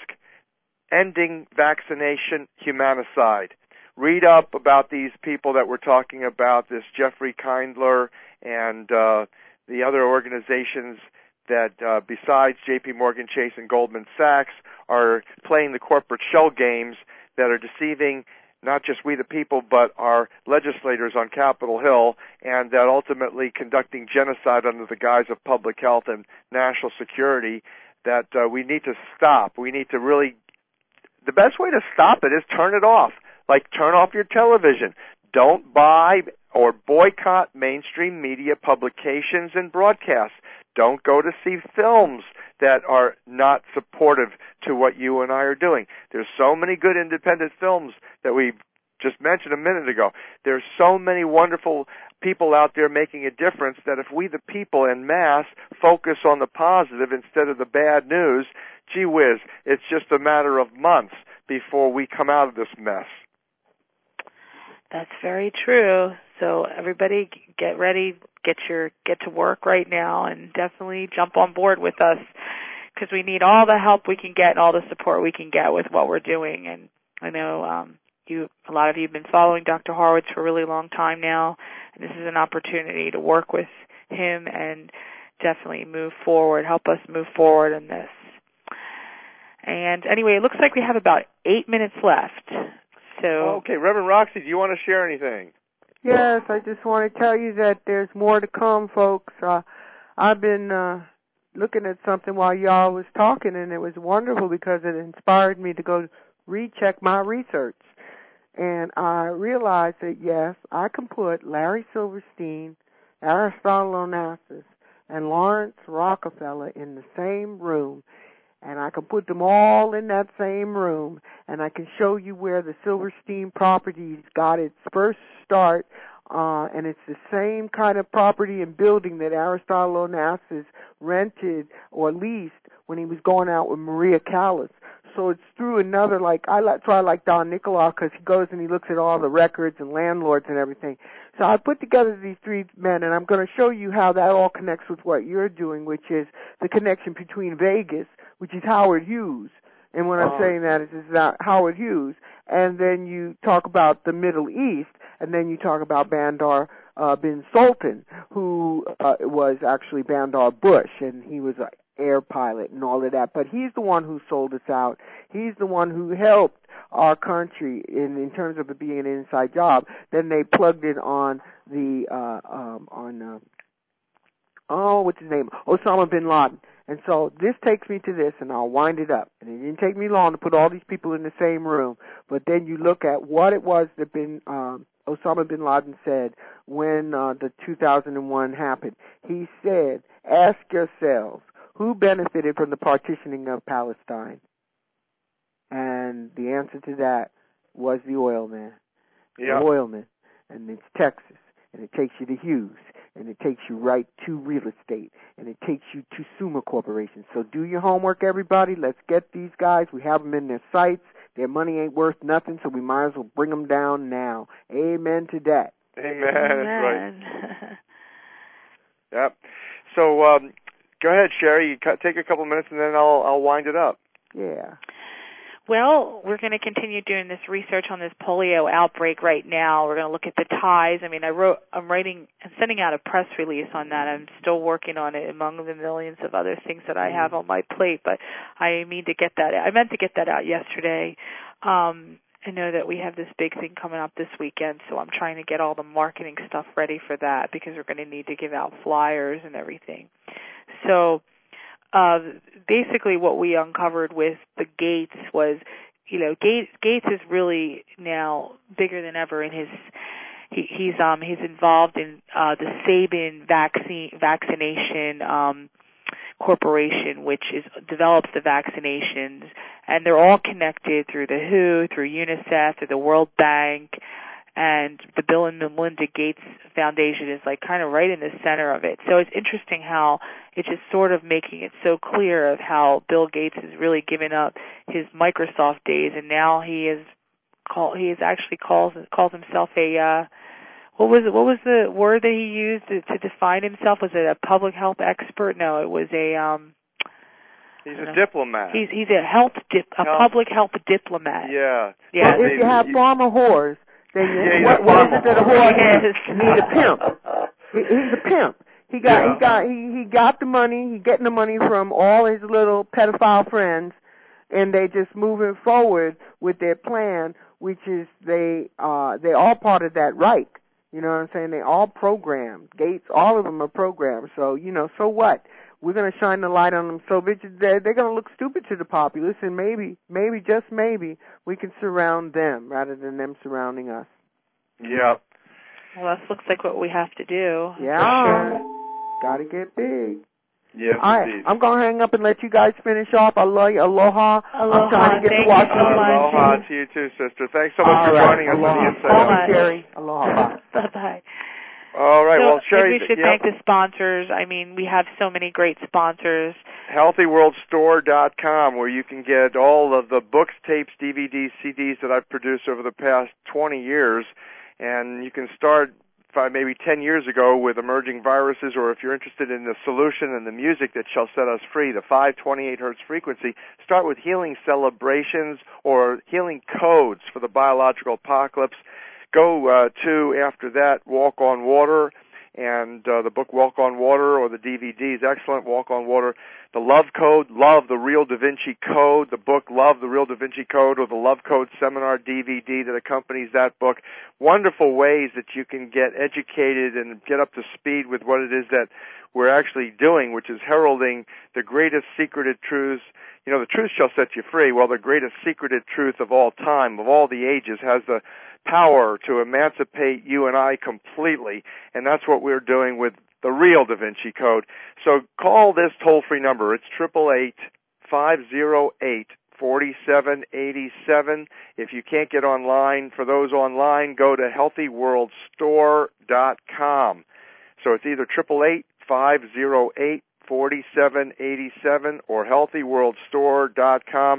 Ending Vaccination Humanicide. Read up about these people that we're talking about, this Jeffrey Kindler and uh, the other organizations that, uh, besides J P Morgan Chase and Goldman Sachs, are playing the corporate shell games that are deceiving not just we the people, but our legislators on Capitol Hill, and that ultimately conducting genocide under the guise of public health and national security that uh, we need to stop. We need to really, the best way to stop it is turn it off. Like turn off your television. Don't buy or boycott mainstream media publications and broadcasts. Don't go to see films that are not supportive to what you and I are doing. There's so many good independent films that we just mentioned a minute ago. There's so many wonderful people out there making a difference that if we the people en masse focus on the positive instead of the bad news, gee whiz, it's just a matter of months before we come out of this mess. That's very true. So everybody get ready, get your get to work right now, and definitely jump on board with us because we need all the help we can get and all the support we can get with what we're doing. And I know um, you, a lot of you have been following Doctor Horowitz for a really long time now, and this is an opportunity to work with him and definitely move forward, help us move forward in this. And anyway, it looks like we have about eight minutes left. So okay, Reverend Roxy, do you want to share anything? Yes, I just want to tell you that there's more to come, folks. Uh, I've been uh, looking at something while y'all was talking, and it was wonderful because it inspired me to go recheck my research. And I realized that, yes, I can put Larry Silverstein, Aristotle Onassis, and Lawrence Rockefeller in the same room, and I can put them all in that same room, and I can show you where the Silverstein Properties got its first start, uh, and it's the same kind of property and building that Aristotle Onassis rented or leased when he was going out with Maria Callas. so it's through another, like, I like, so I like Don Nicolau because he goes and he looks at all the records and landlords and everything. So I put together these three men, and I'm going to show you how that all connects with what you're doing, which is the connection between Vegas, which is Howard Hughes. And when I'm saying that, it's not Howard Hughes. And then you talk about the Middle East, and then you talk about Bandar uh, bin Sultan, who uh, was actually Bandar Bush, and he was an air pilot and all of that. But he's the one who sold us out. He's the one who helped our country in, in terms of it being an inside job. Then they plugged it on the, uh, um, on, uh, oh, what's his name? Osama bin Laden. And so this takes me to this, and I'll wind it up. And it didn't take me long to put all these people in the same room. But then you look at what it was that bin, um, Osama bin Laden said when uh, the two thousand one happened. He said, ask yourselves, who benefited from the partitioning of Palestine? And the answer to that was the oil man. Yeah. The oil man. And it's Texas. And it takes you to Hughes. And it takes you right to real estate. And it takes you to Summa Corporation. So do your homework, everybody. Let's get these guys. We have them in their sights. Their money ain't worth nothing, so we might as well bring them down now. Amen to that. Amen. Amen. That's right. Yep. So um, go ahead, Sherry. You take a couple minutes, and then I'll I'll wind it up. Yeah. Well, we're going to continue doing this research on this polio outbreak right now. We're going to look at the ties. I mean, I wrote, I'm writing and sending out a press release on that. I'm still working on it among the millions of other things that I have on my plate, but I mean to get that, I meant to get that out yesterday. Um, I know that we have this big thing coming up this weekend, so I'm trying to get all the marketing stuff ready for that because we're going to need to give out flyers and everything. So, Uh, basically what we uncovered with the Gates was, you know, Gates, Gates is really now bigger than ever in his, he, he's, um, he's involved in, uh, the Sabin vaccine, vaccination, um, corporation, which is, develops the vaccinations, and they're all connected through the W H O, through UNICEF, through the World Bank, and the Bill and Melinda Gates Foundation is like kind of right in the center of it. So it's interesting how it's just sort of making it so clear of how Bill Gates has really given up his Microsoft days, and now he is call he is actually calls calls himself a uh, what was it, what was the word that he used to, to define himself? Was it a public health expert? No, it was a um. He's a know. diplomat. He's he's a health dip, a health. public health diplomat. Yeah. Yeah. Well, if you have farmer whores, then you, yeah, what, what is it that a whore is? He's a pimp. He, he's a pimp. He got yeah. he got he he got the money. He getting the money from all his little pedophile friends, and they just moving forward with their plan, which is they uh they all part of that Reich. You know what I'm saying? They all programmed. Gates, all of them are programmed. So you know, so what? We're going to shine the light on them. So they're, they're going to look stupid to the populace, and maybe, maybe, just maybe, we can surround them rather than them surrounding us. Yeah. Well, that looks like what we have to do. Yeah. Sure. Got to get big. Yes, All right, indeed. I'm going to hang up and let you guys finish off. Aloha. Aloha. Aloha. I'm trying to get Thank to Washington. You so much. Aloha to you too, sister. Thanks so much All for right. joining us Aloha. on the Inside Aloha, Out. Sherry. Aloha. Bye-bye. All right, so well, Sherry, maybe we should yep. thank the sponsors. I mean, we have so many great sponsors. healthy world store dot com, where you can get all of the books, tapes, D V Ds, C Ds that I've produced over the past twenty years. And you can start five, maybe ten years ago with Emerging Viruses, or if you're interested in the solution and the music that shall set us free, the five twenty-eight hertz frequency, start with Healing Celebrations or Healing Codes for the Biological Apocalypse. Go uh, to, after that, Walk on Water, and uh, the book Walk on Water, or the D V Ds, excellent, Walk on Water. The Love Code, Love, the Real Da Vinci Code, the book Love, the Real Da Vinci Code, or the Love Code Seminar D V D that accompanies that book. Wonderful ways that you can get educated and get up to speed with what it is that we're actually doing, which is heralding the greatest secreted truths. You know, the truth shall set you free. Well, the greatest secreted truth of all time, of all the ages, has the power to emancipate you and I completely, and that's what we're doing with the Real Da Vinci Code. So call this toll-free number. It's eight eight eight, five oh eight, four seven eight seven. If you can't get online, for those online, go to healthy world store dot com. So it's either eight eight eight, five oh eight, four seven eight seven or healthy world store dot com.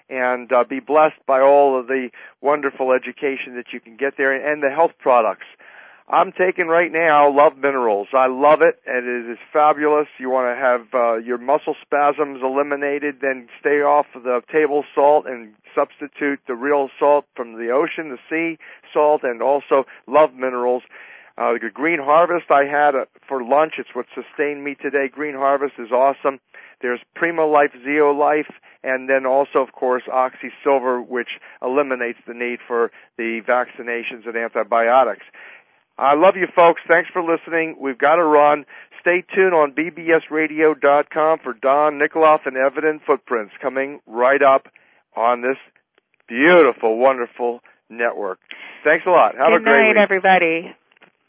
and uh, be blessed by all of the wonderful education that you can get there and the health products. I'm taking right now Love Minerals. I love it, and it is fabulous. You want to have uh, your muscle spasms eliminated, then stay off of the table salt and substitute the real salt from the ocean, the sea salt, and also Love Minerals. Uh, the Green Harvest I had uh, for lunch. It's what sustained me today. Green Harvest is awesome. There's Primo Life, Zeolife, and then also, of course, Oxy Silver, which eliminates the need for the vaccinations and antibiotics. I love you, folks. Thanks for listening. We've got to run. Stay tuned on B B S radio dot com for Don Nikoloff and Evident Footprints coming right up on this beautiful, wonderful network. Thanks a lot. Have Good a great night, week. everybody.